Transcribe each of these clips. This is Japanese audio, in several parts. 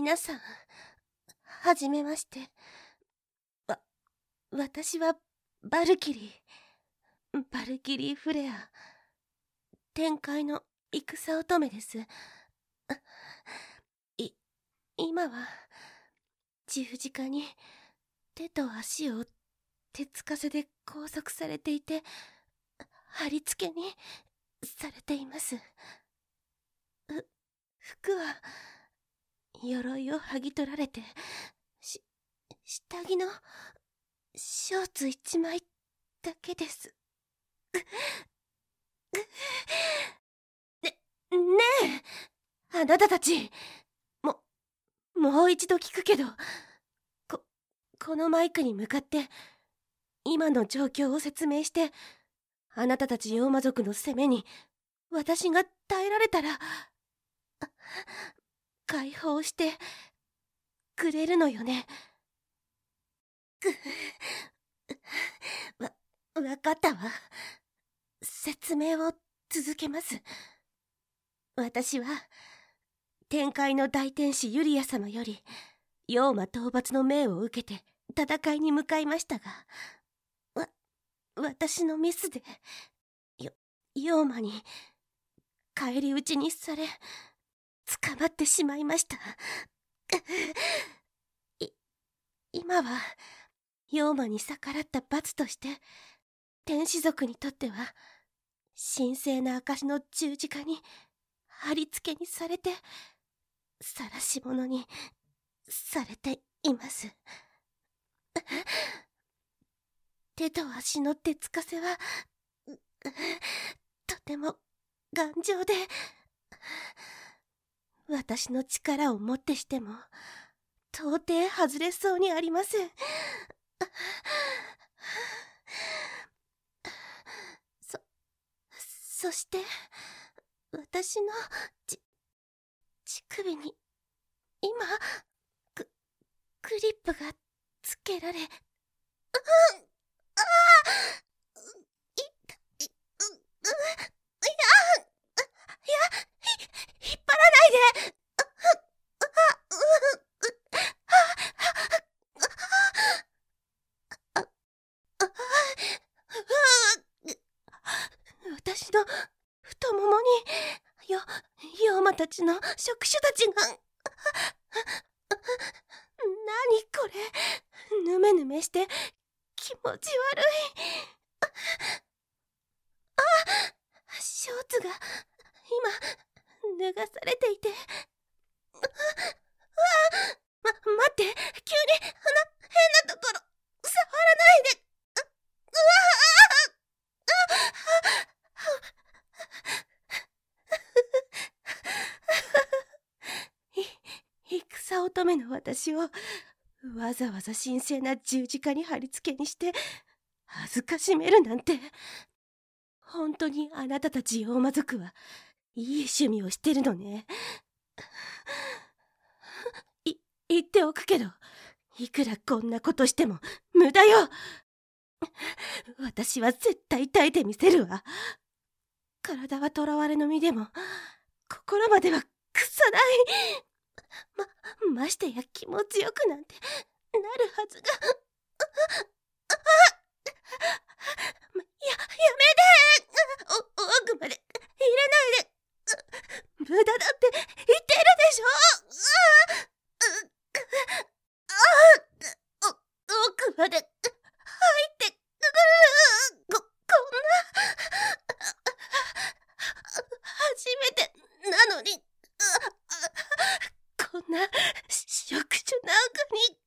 皆さん、はじめまして。私はバルキリー・フレア、天界の戦乙女です。今は十字架に手と足を鉄枷で拘束されていて、貼り付けにされています。服は鎧を剥ぎ取られて、下着のショーツ一枚だけです。ねえ、あなたたち、もう一度聞くけど、このマイクに向かって今の状況を説明して、あなたたち妖魔族の攻めに私が耐えられたら解放してくれるのよね。わかったわ。説明を続けます。私は天界の大天使ユリア様より妖魔討伐の命を受けて戦いに向かいましたが、私のミスで妖魔に返り討ちにされ捕まってしまいました。今は妖魔に逆らった罰として、天使族にとっては神聖な証の十字架に貼り付けにされて、晒し者にされています。手と足の鉄枷はとても頑丈で、私の力をもってしても到底外れそうにありません。そして私の乳首に今グリップがつけられ、引っ張らないで。私の太ももに妖魔たちの触手たちが。何これ、ヌメヌメして気持ち悪い。ショーツが今脱がされていて、待って、急に変なところ触らないで。戦乙女の私をわざわざ神聖な十字架に貼り付けにして恥ずかしめるなんて。本当にあなたたち妖魔族はいい趣味をしてるのね。言っておくけど、いくらこんなことしても無駄よ。私は絶対耐えてみせるわ。体は囚われの身でも心までは腐ない。ましてや気持ちよくなんてなるはずが。やめて。奥まで入れないで。無駄だって言ってるでしょ。奥まで入ってくる。こんな初めてなのに、こんな触手なんかに。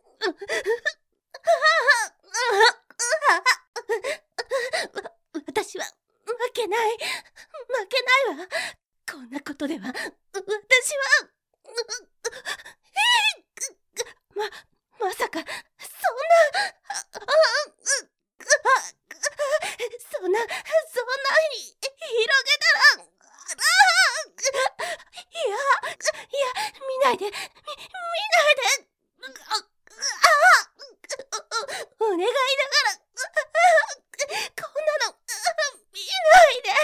私は負けないわ。こんなことでは私はまさかそんなに広げたら。見ないで。お願いだから、こんなの見ないで。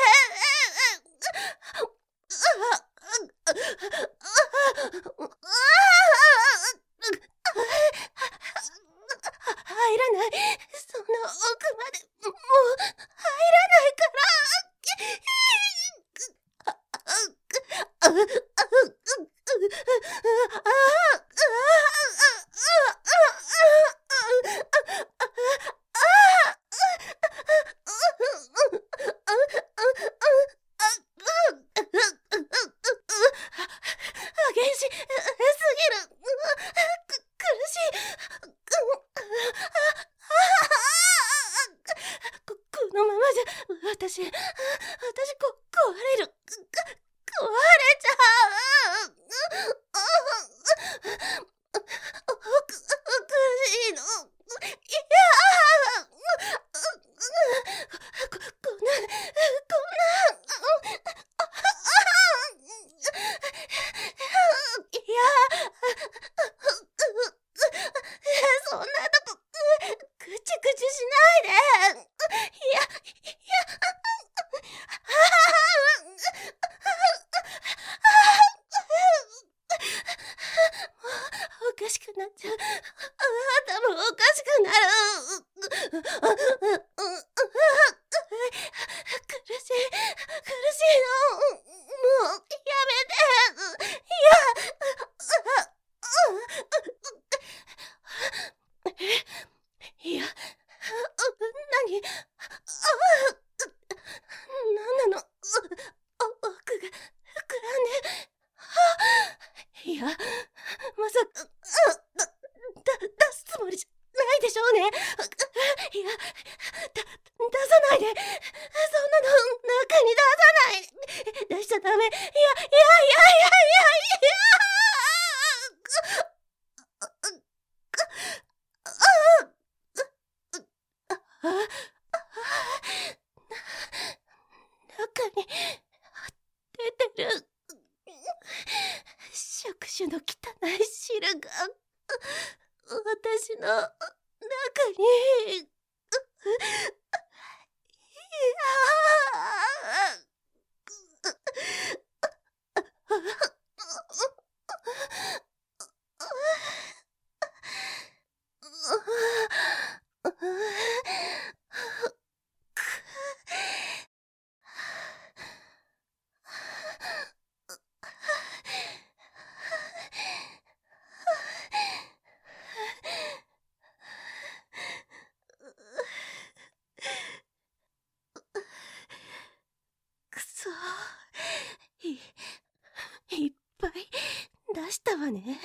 しい。私壊れる。壊れちゃう。おかしいの。いやこんな。いやそんなとこ、ぐちぐちしないで。いや、おかしくなっちゃう。頭おかしくなる。苦しいの。もう、やめて。いや、何なんなの。奥が膨らんで。いや、まさか、出すつもりじゃないでしょうね。いや、出さないで。そんなの中に出さない。出しちゃダメ。いや。中に出てる触手の汚い汁が私の中に。くそ、いっぱい出したわね。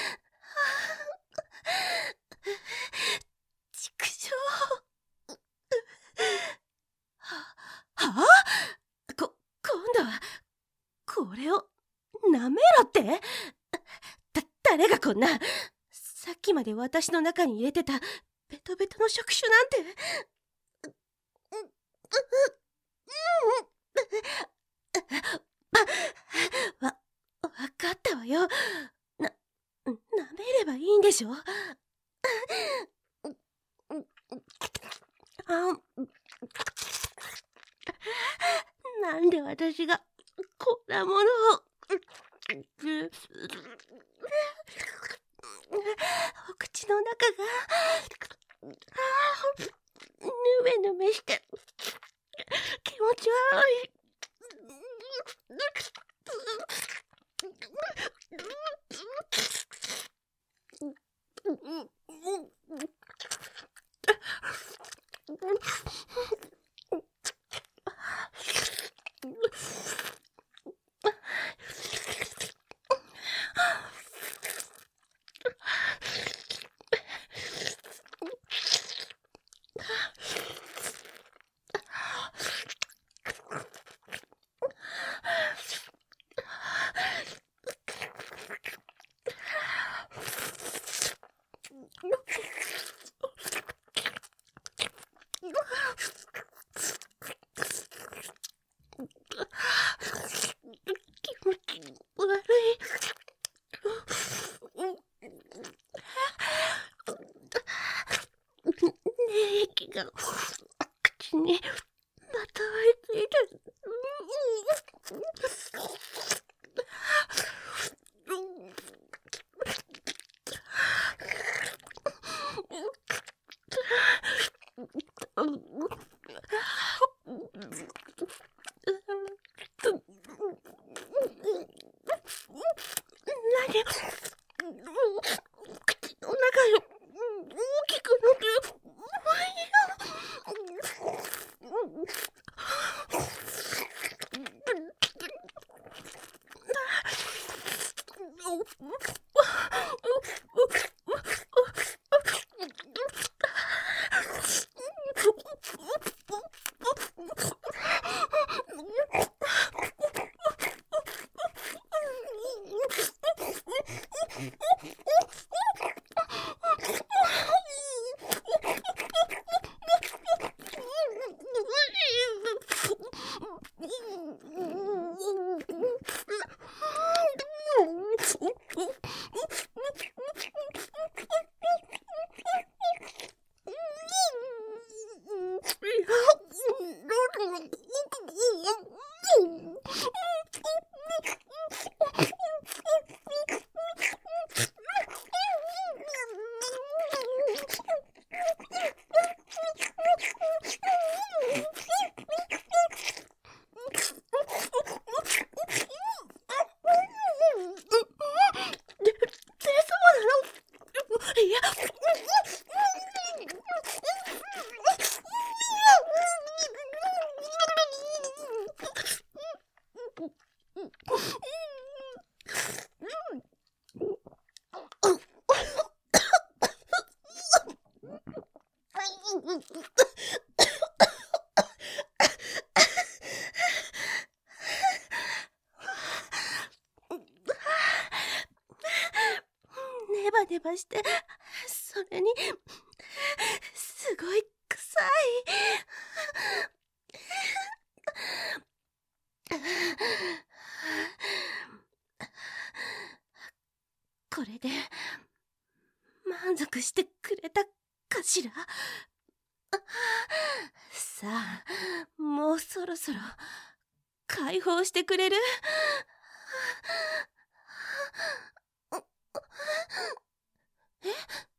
畜生。今度はこれを舐めろって？誰がこんな、さっきまで私の中に入れてたベトベトの触手なんて。わかったわよ。舐めればいいんでしょ。なんで私がこんなものを。お口の中がぬめぬめして気持ち悪い。液が口にまとわりついてる。口の中よ大きくなってる。 ネバネバして、それにすごい臭い。これで満足してくれたかしら。さあ、もうそろそろ解放してくれる？え？